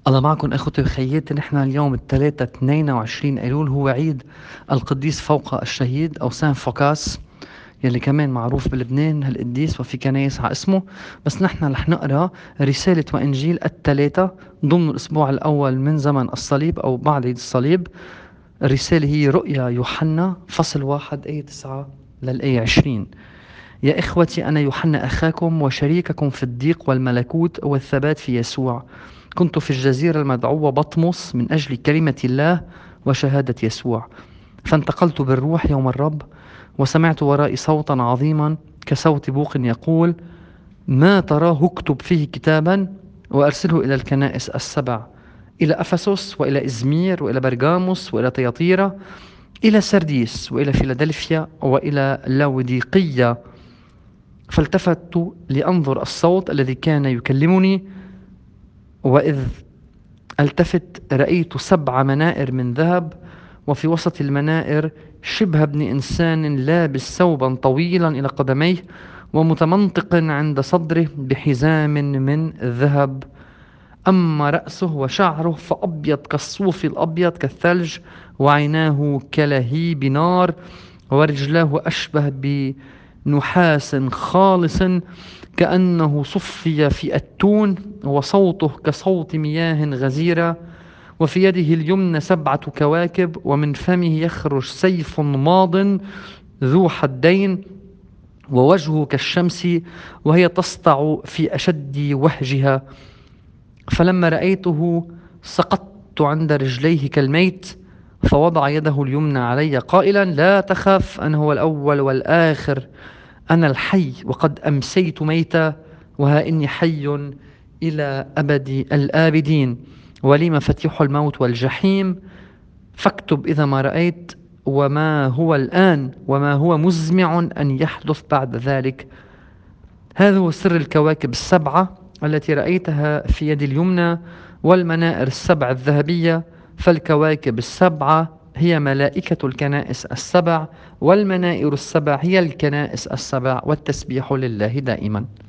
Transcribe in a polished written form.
الله معكم أخوتي وخياتي. نحن اليوم الثلاثاء 22 أيلول هو عيد القديس فوق الشهيد أو سان فوكاس، يلي كمان معروف بلبنان هالقديس وفي كنايس على اسمه. بس نحن رح نقرأ رسالة وإنجيل الثلاثاء ضمن الأسبوع الأول من زمن الصليب أو بعد عيد الصليب. الرسالة هي رؤيا يوحنا فصل 1 آية 9 للآية 20. يا إخوتي، أنا يوحنا أخاكم وشريككم في الضيق والملكوت والثبات في يسوع. كنت في الجزيرة المدعوة بطمس من أجل كلمة الله وشهادة يسوع، فانتقلت بالروح يوم الرب، وسمعت ورائي صوتا عظيما كصوت بوق يقول: ما تراه اكتب فيه كتابا وأرسله إلى الكنائس السبع، إلى أفسس وإلى إزمير وإلى برغاموس وإلى تياطيرا، إلى سرديس وإلى فيلادلفيا وإلى لاوديقية. فالتفت لأنظر الصوت الذي كان يكلمني، وإذ التفت رأيت 7 منائر من ذهب، وفي وسط المنائر شبه ابن إنسان لابس ثوبا طويلا إلى قدميه، ومتمنطق عند صدره بحزام من ذهب. أما رأسه وشعره فأبيض كالصوف الأبيض كالثلج، وعيناه كلهيب نار، ورجلاه أشبه بنحاس خالص كأنه صفي في أتون، وصوته كصوت مياه غزيرة. وفي يده اليمنى 7 كواكب، ومن فمه يخرج سيف ماض ذو حدين، ووجهه كالشمس وهي تسطع في أشد وهجها. فلما رأيته سقطت عند رجليه كالميت، فوضع يده اليمنى علي قائلا: لا تخف، أنا هو الأول والآخر، أنا الحي، وقد أمسيت ميتا، وها إني حي إلى أبد الآبدين، ولي مفاتيح الموت والجحيم. فاكتب إذا ما رأيت، وما هو الآن، وما هو مزمع أن يحدث بعد ذلك. هذا هو سر الكواكب ال7 التي رأيتها في يدي اليمنى، والمنائر ال7 الذهبية. فالكواكب ال7 هي ملائكة الكنائس ال7، والمنائر ال7 هي الكنائس ال7، والتسبيح لله دائما.